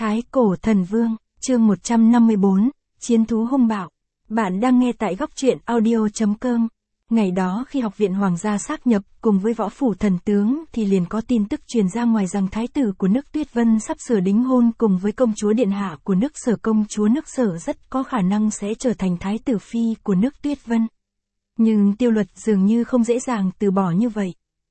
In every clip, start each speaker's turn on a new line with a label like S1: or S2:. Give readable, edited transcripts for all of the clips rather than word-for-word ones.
S1: Thái Cổ Thần Vương, chương 154, Chiến thú hung bạo. Bạn đang nghe tại góc truyện audio.com. Ngày đó khi học viện Hoàng gia sáp nhập cùng với võ phủ thần tướng thì liền có tin tức truyền ra ngoài rằng thái tử của nước Tuyết Vân sắp sửa đính hôn cùng với công chúa điện hạ của nước Sở. Công chúa nước Sở rất có khả năng sẽ trở thành thái tử phi của nước Tuyết Vân. Nhưng Tiêu Luật dường như không dễ dàng từ bỏ như vậy.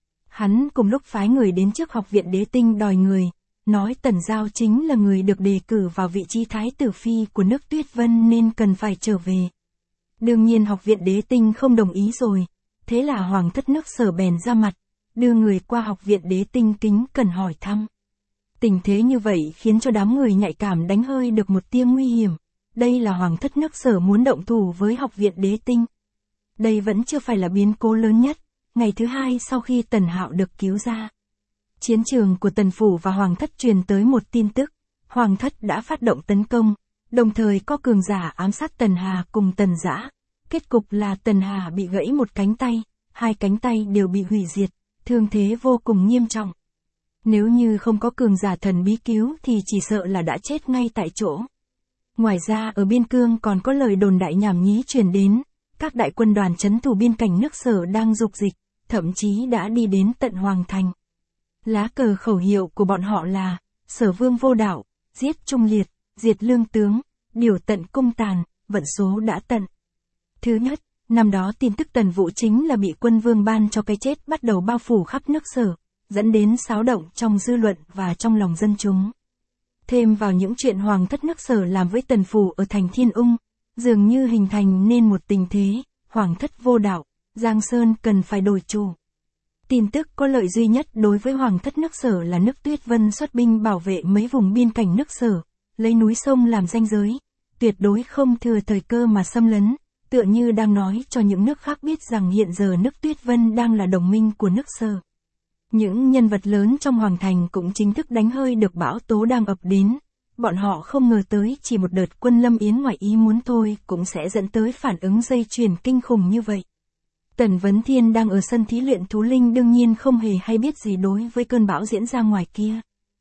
S1: Hắn cùng lúc phái người đến trước học viện Đế Tinh đòi người, nói Tần Giao chính là người được đề cử vào vị trí thái tử phi của nước Tuyết Vân nên cần phải trở về. Đương nhiên học viện Đế Tinh không đồng ý rồi, thế là Hoàng thất nước Sở bèn ra mặt, đưa người qua học viện Đế Tinh kính cần hỏi thăm. Tình thế như vậy khiến cho đám người nhạy cảm đánh hơi được một tia nguy hiểm, đây là Hoàng thất nước Sở muốn động thủ với học viện Đế Tinh. Đây vẫn chưa phải là biến cố lớn nhất, ngày thứ hai sau khi Tần Hạo được cứu ra. Chiến trường của Tần Phủ và Hoàng thất truyền tới một tin tức, Hoàng thất đã phát động tấn công, đồng thời có cường giả ám sát Tần Hà cùng Tần Dã. Kết cục là Tần Hà bị gãy một cánh tay, hai cánh tay đều bị hủy diệt, thương thế vô cùng nghiêm trọng. Nếu như không có cường giả thần bí cứu thì chỉ sợ là đã chết ngay tại chỗ. Ngoài ra ở biên cương còn có lời đồn đại nhảm nhí truyền đến, các đại quân đoàn trấn thủ biên cảnh nước Sở đang dục dịch, thậm chí đã đi đến tận Hoàng thành. Lá cờ khẩu hiệu của bọn họ là, Sở vương vô đạo, giết trung liệt, diệt lương tướng, điều tận cung tàn, vận số đã tận. Thứ nhất, năm đó tin tức Tần Vũ chính là bị quân vương ban cho cái chết bắt đầu bao phủ khắp nước Sở, dẫn đến xáo động trong dư luận và trong lòng dân chúng. Thêm vào những chuyện Hoàng thất nước Sở làm với Tần Phủ ở thành Thiên Ung, dường như hình thành nên một tình thế, Hoàng thất vô đạo, Giang Sơn cần phải đổi chủ. Tin tức có lợi duy nhất đối với Hoàng thất nước Sở là nước Tuyết Vân xuất binh bảo vệ mấy vùng biên cảnh nước Sở, lấy núi sông làm ranh giới, tuyệt đối không thừa thời cơ mà xâm lấn, tựa như đang nói cho những nước khác biết rằng hiện giờ nước Tuyết Vân đang là đồng minh của nước Sở. Những nhân vật lớn trong Hoàng thành cũng chính thức đánh hơi được bão tố đang ập đến. Bọn họ không ngờ tới chỉ một đợt quân lâm yến ngoài ý muốn thôi cũng sẽ dẫn tới phản ứng dây chuyền kinh khủng như vậy. Tần Vấn Thiên đang ở sân thí luyện thú linh đương nhiên không hề hay biết gì đối với cơn bão diễn ra ngoài kia.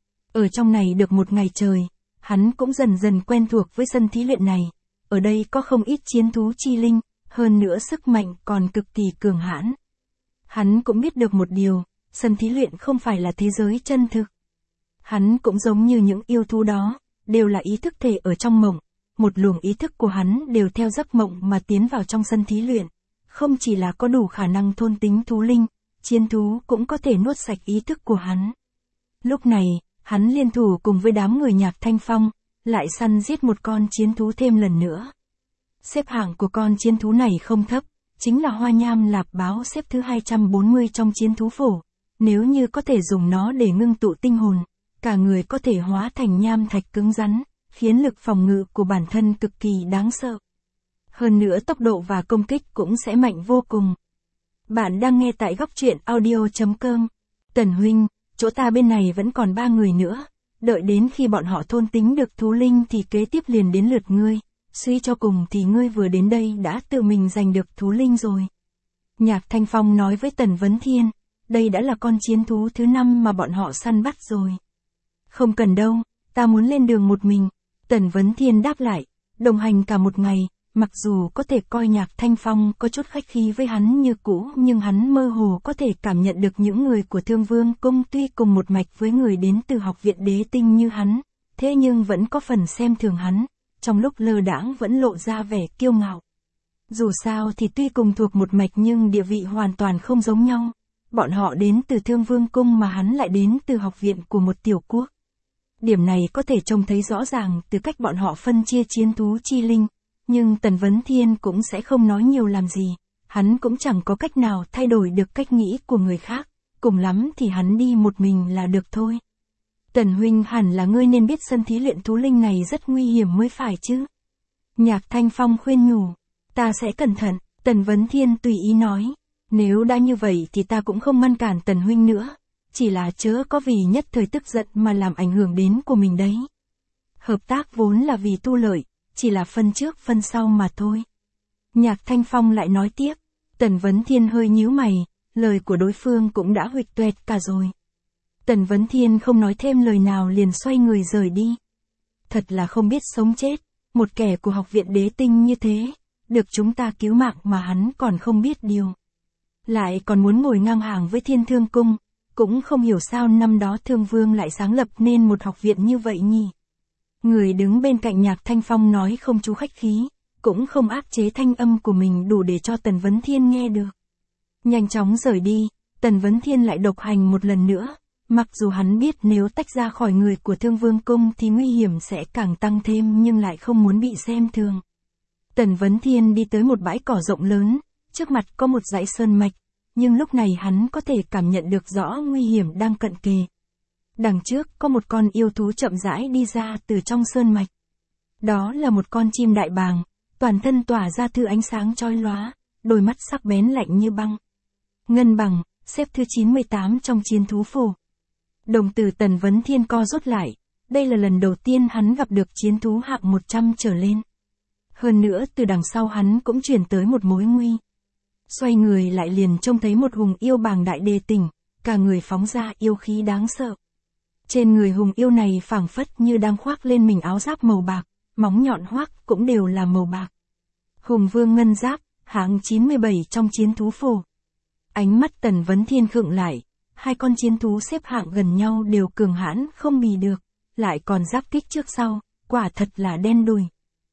S1: Ở trong này được một ngày trời, hắn cũng dần dần quen thuộc với sân thí luyện này. Ở đây có không ít chiến thú chi linh, hơn nữa sức mạnh còn cực kỳ cường hãn. Hắn cũng biết được một điều, sân thí luyện không phải là thế giới chân thực. Hắn cũng giống như những yêu thú đó, đều là ý thức thể ở trong mộng. Một luồng ý thức của hắn đều theo giấc mộng mà tiến vào trong sân thí luyện. Không chỉ là có đủ khả năng thôn tính thú linh, chiến thú cũng có thể nuốt sạch ý thức của hắn. Lúc này, hắn liên thủ cùng với đám người Nhạc Thanh Phong, lại săn giết một con chiến thú thêm lần nữa. Xếp hạng của con chiến thú này không thấp, chính là Hoa Nham Lạp Báo xếp thứ 240 trong chiến thú phổ. Nếu như có thể dùng nó để ngưng tụ tinh hồn, cả người có thể hóa thành nham thạch cứng rắn, khiến lực phòng ngự của bản thân cực kỳ đáng sợ. Hơn nữa tốc độ và công kích cũng sẽ mạnh vô cùng. Bạn đang nghe tại góc truyện audio.com. Tần huynh, chỗ ta bên này vẫn còn 3 người nữa. Đợi đến khi bọn họ thôn tính được thú linh thì kế tiếp liền đến lượt ngươi. Suy cho cùng thì ngươi vừa đến đây đã tự mình giành được thú linh rồi. Nhạc Thanh Phong nói với Tần Vấn Thiên, đây đã là con chiến thú thứ 5 mà bọn họ săn bắt rồi. Không cần đâu, ta muốn lên đường một mình. Tần Vấn Thiên đáp lại, đồng hành cả một ngày. Mặc dù có thể coi Nhạc Thanh Phong có chút khách khí với hắn như cũ nhưng hắn mơ hồ có thể cảm nhận được những người của Thương Vương Cung tuy cùng một mạch với người đến từ học viện Đế Tinh như hắn, thế nhưng vẫn có phần xem thường hắn, trong lúc lơ đãng vẫn lộ ra vẻ kiêu ngạo. Dù sao thì tuy cùng thuộc một mạch nhưng địa vị hoàn toàn không giống nhau, bọn họ đến từ Thương Vương Cung mà hắn lại đến từ học viện của một tiểu quốc. Điểm này có thể trông thấy rõ ràng từ cách bọn họ phân chia chiến thú chi linh. Nhưng Tần Vấn Thiên cũng sẽ không nói nhiều làm gì, hắn cũng chẳng có cách nào thay đổi được cách nghĩ của người khác, cùng lắm thì hắn đi một mình là được thôi. Tần huynh hẳn là ngươi nên biết sân thí luyện thú linh này rất nguy hiểm mới phải chứ. Nhạc Thanh Phong khuyên nhủ, ta sẽ cẩn thận, Tần Vấn Thiên tùy ý nói, nếu đã như vậy thì ta cũng không ngăn cản Tần huynh nữa, chỉ là chớ có vì nhất thời tức giận mà làm ảnh hưởng đến của mình đấy. Hợp tác vốn là vì tu lợi. Chỉ là phân trước phân sau mà thôi. Nhạc Thanh Phong lại nói tiếp, Tần Vấn Thiên hơi nhíu mày, lời của đối phương cũng đã huỵch toẹt cả rồi. Tần Vấn Thiên không nói thêm lời nào liền xoay người rời đi. thật là không biết sống chết, một kẻ của học viện đế tinh như thế, được chúng ta cứu mạng mà hắn còn không biết điều. Lại còn muốn ngồi ngang hàng với Thiên Thương Cung, cũng không hiểu sao năm đó Thương Vương lại sáng lập nên một học viện như vậy nhỉ. Người đứng bên cạnh Nhạc Thanh Phong nói không chú khách khí, cũng không áp chế thanh âm của mình đủ để cho Tần Vấn Thiên nghe được. Nhanh chóng rời đi, Tần Vấn Thiên lại độc hành một lần nữa, mặc dù hắn biết nếu tách ra khỏi người của Thương Vương Cung thì nguy hiểm sẽ càng tăng thêm nhưng lại không muốn bị xem thường. Tần Vấn Thiên đi tới một bãi cỏ rộng lớn, trước mặt có một dãy sơn mạch, nhưng lúc này hắn có thể cảm nhận được rõ nguy hiểm đang cận kề. Đằng trước có một con yêu thú chậm rãi đi ra từ trong sơn mạch. Đó là một con chim đại bàng, toàn thân tỏa ra thứ ánh sáng chói lóa, đôi mắt sắc bén lạnh như băng. Ngân bằng, xếp thứ 98 trong chiến thú phổ. Đồng tử Tần Vấn Thiên co rút lại, đây là lần đầu tiên hắn gặp được chiến thú hạng 100 trở lên. Hơn nữa từ đằng sau hắn cũng truyền tới một mối nguy. Xoay người lại liền trông thấy một hùng yêu bàng đại đề tỉnh, cả người phóng ra yêu khí đáng sợ. Trên người hùng yêu này phảng phất như đang khoác lên mình áo giáp màu bạc, móng nhọn hoắc cũng đều là màu bạc. Hùng vương ngân giáp, hạng 97 trong chiến thú phổ. Ánh mắt Tần Vấn Thiên khựng lại, hai con chiến thú xếp hạng gần nhau đều cường hãn không bì được, lại còn giáp kích trước sau, quả thật là đen đủi.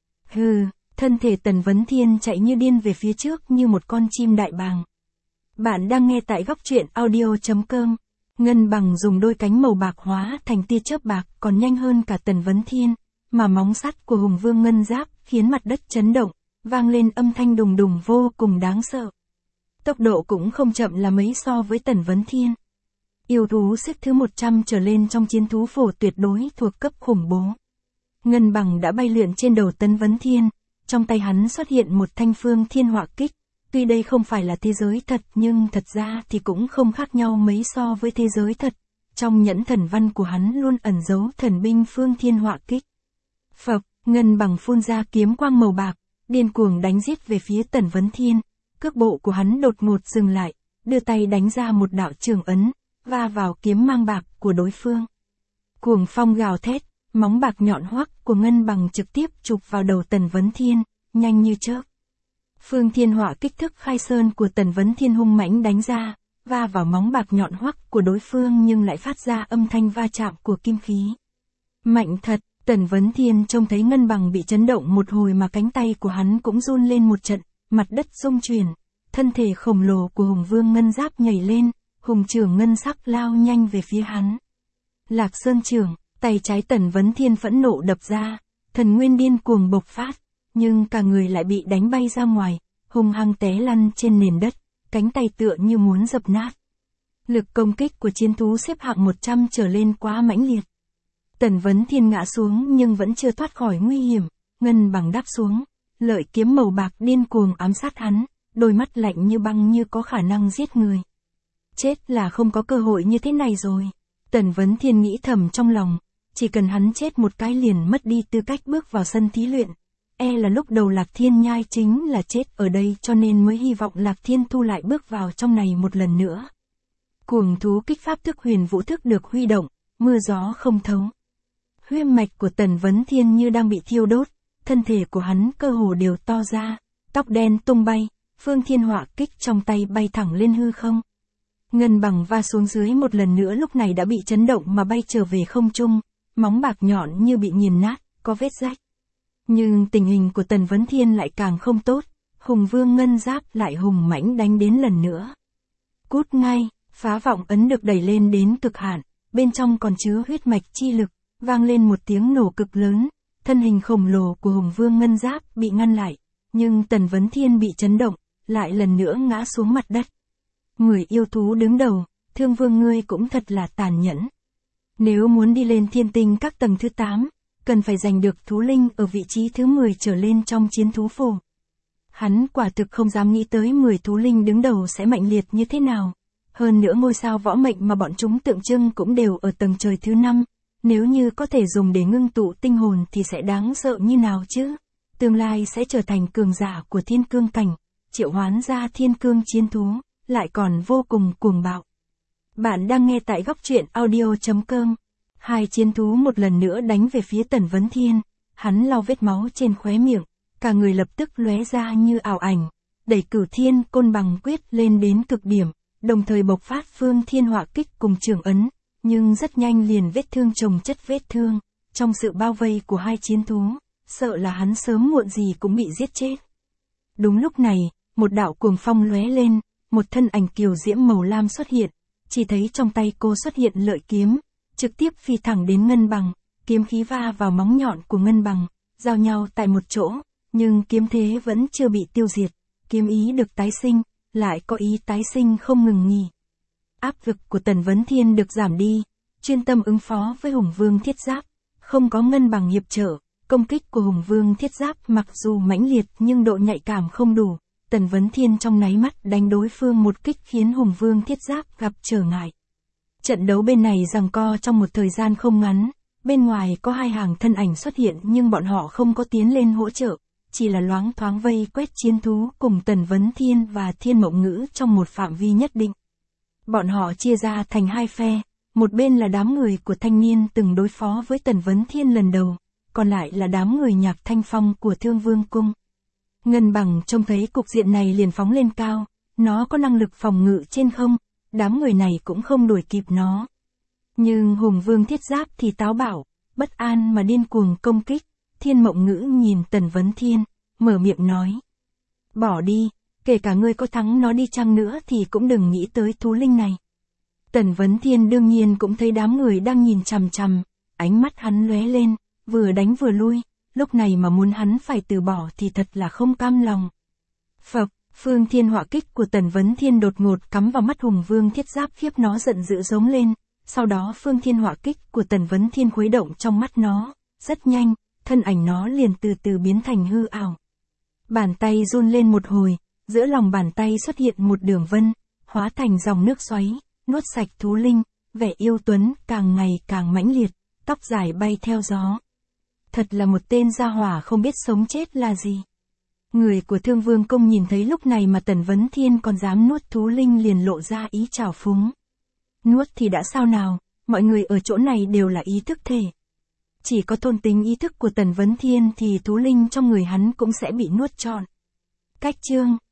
S1: Hừ, thân thể Tần Vấn Thiên chạy như điên về phía trước như một con chim đại bàng. Bạn đang nghe tại góc truyện audio.com. Ngân bằng dùng đôi cánh màu bạc hóa thành tia chớp bạc còn nhanh hơn cả Tần Vấn Thiên, mà móng sắt của hùng vương ngân giáp khiến mặt đất chấn động, vang lên âm thanh đùng đùng vô cùng đáng sợ. Tốc độ cũng không chậm là mấy so với Tần Vấn Thiên. Yêu thú xếp thứ 100 trở lên trong chiến thú phổ tuyệt đối thuộc cấp khủng bố. Ngân bằng đã bay lượn trên đầu Tần Vấn Thiên, trong tay hắn xuất hiện một thanh phương thiên họa kích. Tuy đây không phải là thế giới thật nhưng thật ra thì cũng không khác nhau mấy so với thế giới thật. Trong nhẫn thần văn của hắn luôn ẩn giấu thần binh phương thiên họa kích. Phập, ngân bằng phun ra kiếm quang màu bạc, điên cuồng đánh giết về phía Tần Vấn Thiên. Cước bộ của hắn đột ngột dừng lại, đưa tay đánh ra một đạo trường ấn, va vào kiếm mang bạc của đối phương. Cuồng phong gào thét, móng bạc nhọn hoắc của ngân bằng trực tiếp chụp vào đầu Tần Vấn Thiên, nhanh như chớp. Phương thiên họa kích thước khai sơn của Tần Vấn Thiên hung mãnh đánh ra, va vào móng bạc nhọn hoắc của đối phương nhưng lại phát ra âm thanh va chạm của kim khí. Mạnh thật, Tần Vấn Thiên trông thấy ngân bằng bị chấn động một hồi mà cánh tay của hắn cũng run lên một trận, mặt đất rung chuyển, thân thể khổng lồ của hùng vương ngân giáp nhảy lên, hùng trưởng ngân sắc lao nhanh về phía hắn. Lạc Sơn trưởng, tay trái Tần Vấn Thiên phẫn nộ đập ra, thần nguyên điên cuồng bộc phát. Nhưng cả người lại bị đánh bay ra ngoài, hung hăng té lăn trên nền đất, cánh tay tựa như muốn dập nát. Lực công kích của chiến thú xếp hạng 100 trở lên quá mãnh liệt. Tần Vấn Thiên ngã xuống nhưng vẫn chưa thoát khỏi nguy hiểm, ngân bằng đáp xuống, lợi kiếm màu bạc điên cuồng ám sát hắn, đôi mắt lạnh như băng như có khả năng giết người. Chết là không có cơ hội như thế này rồi. Tần Vấn Thiên nghĩ thầm trong lòng, chỉ cần hắn chết một cái liền mất đi tư cách bước vào sân thí luyện. Là lúc đầu Lạc Thiên Nhai chính là chết ở đây cho nên mới hy vọng Lạc Thiên Thu lại bước vào trong này một lần nữa. Cuồng thú kích pháp thức huyền vũ thức được huy động, mưa gió không thấu. Huyết mạch của Tần Vấn Thiên như đang bị thiêu đốt, thân thể của hắn cơ hồ đều to ra, tóc đen tung bay, phương thiên họa kích trong tay bay thẳng lên hư không. Ngân bằng va xuống dưới một lần nữa lúc này đã bị chấn động mà bay trở về không trung, móng bạc nhọn như bị nghiền nát, có vết rách. Nhưng tình hình của Tần Vấn Thiên lại càng không tốt, hùng vương ngân giáp lại hùng mãnh đánh đến lần nữa. Cút ngay, phá vọng ấn được đẩy lên đến cực hạn, bên trong còn chứa huyết mạch chi lực, vang lên một tiếng nổ cực lớn, thân hình khổng lồ của hùng vương ngân giáp bị ngăn lại, nhưng Tần Vấn Thiên bị chấn động, lại lần nữa ngã xuống mặt đất. Người yêu thú đứng đầu, Thương Vương ngươi cũng thật là tàn nhẫn. Nếu muốn đi lên thiên tinh các tầng thứ 8, cần phải giành được thú linh ở vị trí thứ 10 trở lên trong chiến thú phổ. Hắn quả thực không dám nghĩ tới 10 thú linh đứng đầu sẽ mạnh liệt như thế nào. Hơn nữa ngôi sao võ mệnh mà bọn chúng tượng trưng cũng đều ở tầng trời thứ 5. Nếu như có thể dùng để ngưng tụ tinh hồn thì sẽ đáng sợ như nào chứ. Tương lai sẽ trở thành cường giả của thiên cương cảnh, triệu hoán ra thiên cương chiến thú, lại còn vô cùng cuồng bạo. Bạn đang nghe tại góc truyện audio.com. Hai chiến thú một lần nữa đánh về phía Tần Vấn Thiên, hắn lau vết máu trên khóe miệng, cả người lập tức lóe ra như ảo ảnh, đẩy Cửu Thiên Côn Bằng quyết lên đến cực điểm, đồng thời bộc phát Phương Thiên Họa Kích cùng trường ấn, nhưng rất nhanh liền vết thương chồng chất vết thương, trong sự bao vây của hai chiến thú, sợ là hắn sớm muộn gì cũng bị giết chết. Đúng lúc này, một đạo cuồng phong lóe lên, một thân ảnh kiều diễm màu lam xuất hiện, chỉ thấy trong tay cô xuất hiện lợi kiếm, trực tiếp phi thẳng đến Ngân Bằng, kiếm khí va vào móng nhọn của Ngân Bằng, giao nhau tại một chỗ, nhưng kiếm thế vẫn chưa bị tiêu diệt, kiếm ý được tái sinh, lại có ý tái sinh không ngừng nghỉ. Áp lực của Tần Vấn Thiên được giảm đi, chuyên tâm ứng phó với Hùng Vương Thiết Giáp, không có Ngân Bằng hiệp trợ, công kích của Hùng Vương Thiết Giáp mặc dù mãnh liệt nhưng độ nhạy cảm không đủ, Tần Vấn Thiên trong náy mắt đánh đối phương một kích khiến Hùng Vương Thiết Giáp gặp trở ngại. Trận đấu bên này giằng co trong một thời gian không ngắn, bên ngoài có hai hàng thân ảnh xuất hiện nhưng bọn họ không có tiến lên hỗ trợ, chỉ là loáng thoáng vây quét chiến thú cùng Tần Vấn Thiên và Thiên Mộng Ngữ trong một phạm vi nhất định. Bọn họ chia ra thành hai phe, một bên là đám người của thanh niên từng đối phó với Tần Vấn Thiên lần đầu, còn lại là đám người Nhạc Thanh Phong của Thương Vương Cung. Ngân Bằng trông thấy cục diện này liền phóng lên cao, nó có năng lực phòng ngự trên không, đám người này cũng không đuổi kịp nó. Nhưng Hùng Vương Thiết Giáp thì táo bạo, bất an mà điên cuồng công kích, Thiên Mộng Ngữ nhìn Tần Vấn Thiên, mở miệng nói. Bỏ đi, kể cả ngươi có thắng nó đi chăng nữa thì cũng đừng nghĩ tới thú linh này. Tần Vấn Thiên đương nhiên cũng thấy đám người đang nhìn chằm chằm, ánh mắt hắn lóe lên, vừa đánh vừa lui, lúc này mà muốn hắn phải từ bỏ thì thật là không cam lòng. Phập, Phương Thiên Họa Kích của Tần Vấn Thiên đột ngột cắm vào mắt Hùng Vương Thiết Giáp khiếp nó giận dữ giống lên, sau đó Phương Thiên Họa Kích của Tần Vấn Thiên khuấy động trong mắt nó, rất nhanh, thân ảnh nó liền từ từ biến thành hư ảo. Bàn tay run lên một hồi, giữa lòng bàn tay xuất hiện một đường vân, hóa thành dòng nước xoáy, nuốt sạch thú linh, vẻ yêu tuấn càng ngày càng mãnh liệt, tóc dài bay theo gió. Thật là một tên gia hỏa không biết sống chết là gì. Người của Thương Vương Cung nhìn thấy lúc này mà Tần Vấn Thiên còn dám nuốt thú linh liền lộ ra ý trào phúng. Nuốt thì đã sao nào, mọi người ở chỗ này đều là ý thức thể. Chỉ có thôn tính ý thức của Tần Vấn Thiên thì thú linh trong người hắn cũng sẽ bị nuốt trọn. Cách chương